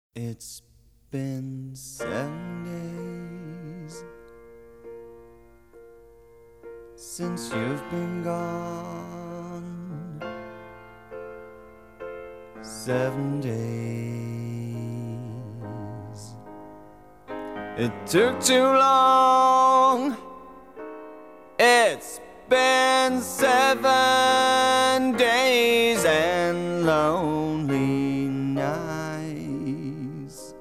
It's been 7 days since you've been gone. 7 days. It took too long. It's been 7 days and lonely nights.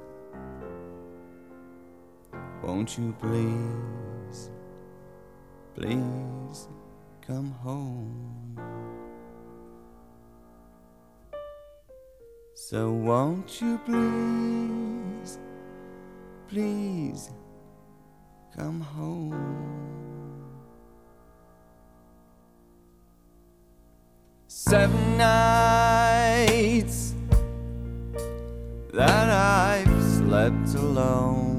Won't you please, please come home? So won't you please, please come home? 7 nights that I've slept alone.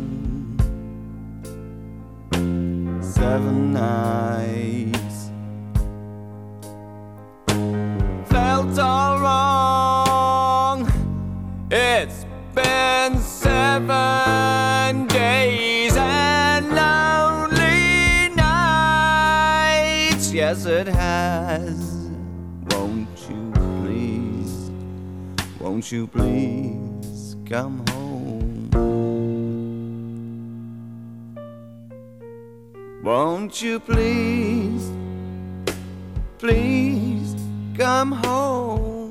7 nights felt all wrong. It's been 7 days and lonely nights. Yes, it has. Won't you please come home? Won't you please, please come home?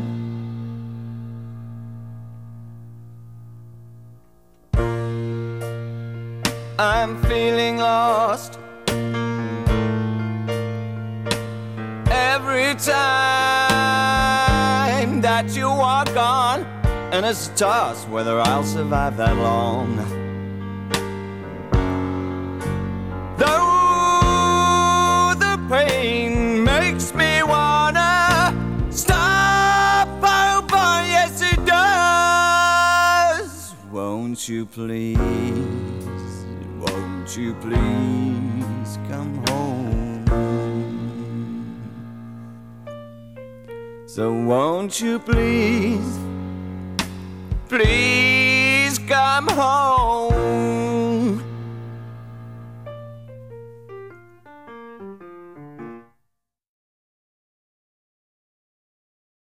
I'm feeling lost every time that you walk on, and it's a toss whether I'll survive that long. Though the pain makes me wanna stop, oh boy, yes it does. Won't you please come home? So won't you please, please come home?